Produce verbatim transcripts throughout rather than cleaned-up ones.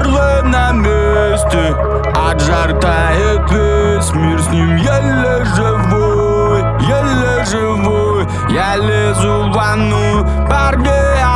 Орлы на месте, от жар тает весь мир, с ним еле живой, еле живой. Я лезу в ванну, парни,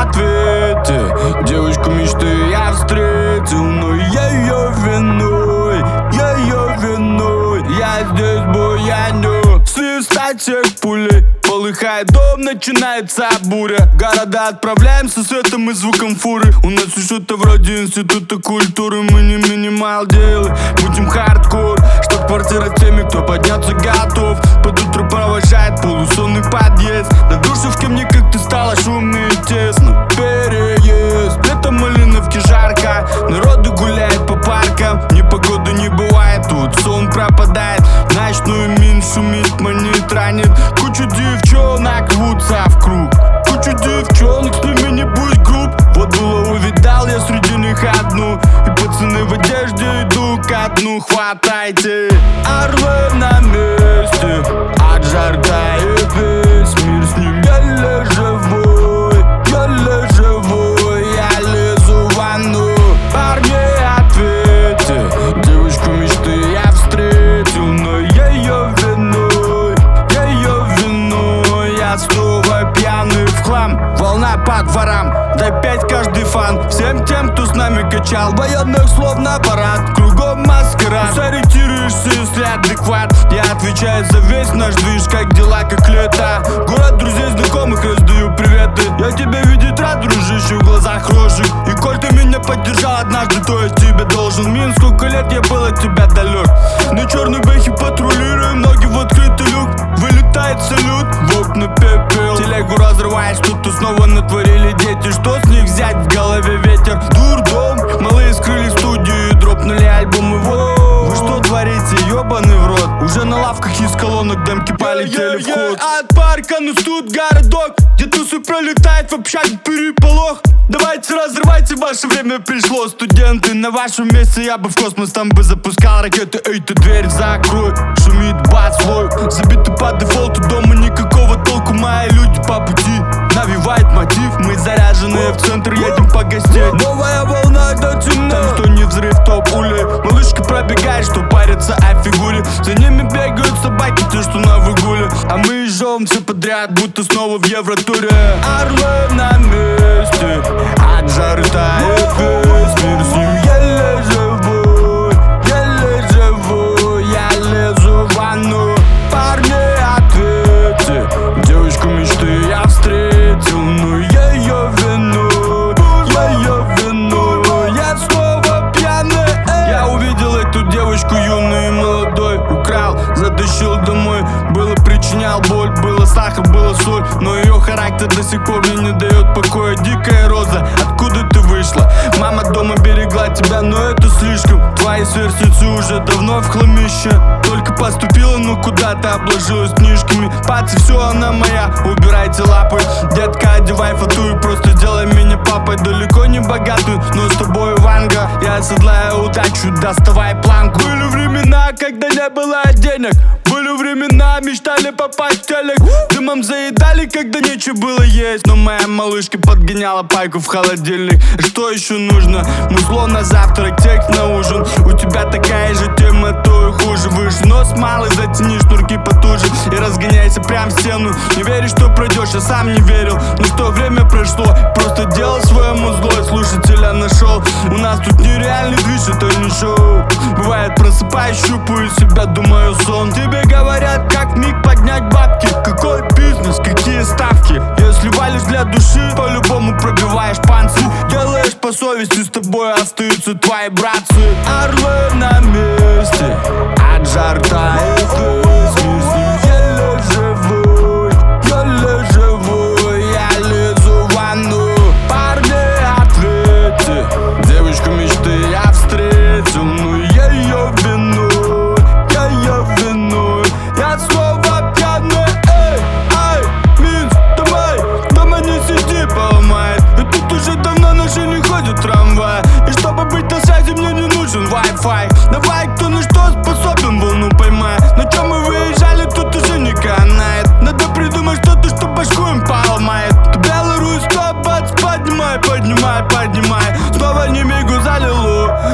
ответьте. Девочку мечты я встретил, но я ее виной, я ее виной. Я здесь буяню, свистать всех пулей. Полыхает дом, начинается буря. Города отправляемся с этим и звуком фуры. У нас что-то вроде института культуры. Мы не минимал делы, будем хардкор. Чтоб квартира теми, кто подняться готов. Под утро провожает полусонный подъезд. На Душевке мне как-то стало шумно и тесно. Переезд, летом Малиновки жарко. Народу гуляет по паркам. Непогоды не бывает, тут сон пропадает. Ночную мин шумит, манит, ранит. Кучу девчонок рвутся в круг. Кучу девчонок, с ними не будь груб. Вот было увидал я среди них одну. И пацаны в одежде идут ко дну. Хватайте, орлы на месте, от жар тает весь мир, с ним еле живой, еле живой. Я лезу в ванну, парни, ответьте. Девочку мечты я встретил, но я ее виной, я ее виной. Я снова пьяный в хлам, волна по дворам. Дай пять каждый фан всем тем, кто с нами качал военных словно аппарат. Кругом маскарад, сориентируешься, если адекват. Я отвечаю за весь наш движ, как дела, как лето. Город друзей, знакомых, раздаю приветы. Я тебя видеть рад, дружище, в глазах рожек. И коль ты меня поддержал однажды, то я тебе должен. Мин, сколько лет я был от тебя далек. На черной бэхе патрулируем, ноги в открытый люк. Вылетает салют, в окна пепел. Телегу разрываешь, тут-то снова натворили дети. Что с них взять, в голове ветер? Дурдом, малые скрыли студию и дропнули альбомы. Во, вы что творите, ебаный в рот? Уже на лавках из колонок демки полетели в ход. От парка, ну тут городок, где тусы пролетает в общаге переполох. Давайте разрывайте, ваше время пришло. Студенты, на вашем месте я бы в космос там бы запускал ракеты. Эй, ты дверь закрой, шумит бас слой. Забиты по дефолту, дома никакого толку. Мои люди по пути навевает мотив. Мы заряженные в центр, едем по гостей. Новая волна до темно, там что не взрыв, то пули. Малышка пробегает, что парится о фигуре. За ними бегают собаки, те, что на выгуле. А мы жжем все подряд, будто снова в Евротуре. Орлы на месте, от жары тает весь мир, с ним еле живой, еле живой. Я лезу в ванну, парни, ответьте. Девочку мечты я встретил, но я ее виной, я ее виной. Я снова пьяный, эй. Я увидел эту девочку юную и молодой. Украл, затащил домой. Было причинял боль, было сахар, было соль. Но ее характер до сих пор мне не дает покоя. Дикая роза, откуда ты вышла? Мама дома берегла тебя, но это слишком. Твои сверстницы уже давно в хламище. Только поступила, но куда-то обложилась книжками. Пацы, все, она моя, убирайте лапы. Детка, одевай фату и просто сделай меня папой. Далеко не богатую, но с тобой ванга. Я оседлаю удачу, доставай планку. Были времена, когда не было денег. Были времена, мечтали попасть в телек. Дымом заедали, когда нечего было есть. Но моя малышка подгоняла пайку в холодильник. Что еще нужно? Музло на завтрак, текст на ужин. У тебя такая же тема, то и хуже. Выше нос малый, затяни шнурки потуже и разгоняйся прям в стену. Не веришь, что пройдешь, я сам не верил. Но что время прошло, просто делал свое музло и слушателя нашел. У нас тут нереальный движ, это не шоу. Бывает, просыпаюсь, щупаю себя, думаю сон. Тебе говорят, как миг поднять бабки. Какой бизнес, какие ставки? Если валишь для души, по-любому пробиваешь панцирь. Делаешь по совести, с тобой остаются твои братцы. Орлы на месте, от жар тает весь мир, с ним еле живой, еле живой. Я лезу в ванну, парни, ответьте. Девочку мечты я встретил, но я ее виной, я ее виной. Я снова пьяный, эй, ай, Минск, давай, дома не сиди, поломает. И тут уже давно наши не ходят трамвай. И чтобы быть на связи, мне не нужен Wi-Fi. Давай, кто на что способен, волну поймай. На чем мы выезжали, тут уже не канает. Надо придумать что-то, что башку им поломает. Белый стоп, бац, поднимай, поднимай, поднимай. Снова не мигу залило.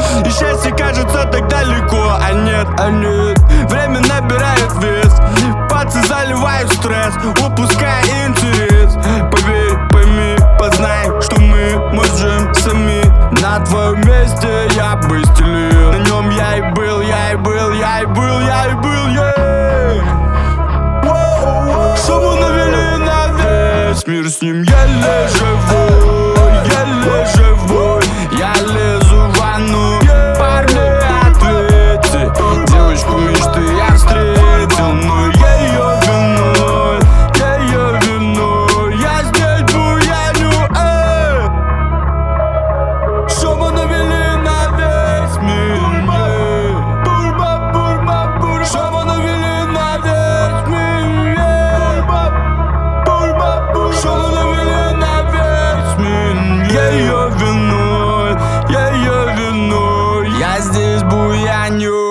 нет, а нет. Время набирает вес, пацы заливают стресс, упуская интерес. Поверь, пойми, познай, что мы можем сами. На твоем месте я бы стелил, на нем я и был, я и был, я и был, я и был, yeah. Шуму навели на весь мир, с ним еле живой, еле живой. Я лезу в ванну, парни, ответьте. Девочку мечты я встретил, но ее виной, ее виной я здесь буяню, эй. Шуму навели на весь мир, yeah. Бурба, бурба, бурба. Шуму навели на весь мир, yeah. Бурба, бурба. Шуму навели на весь мир, ее виной, ее виной я здесь буяню.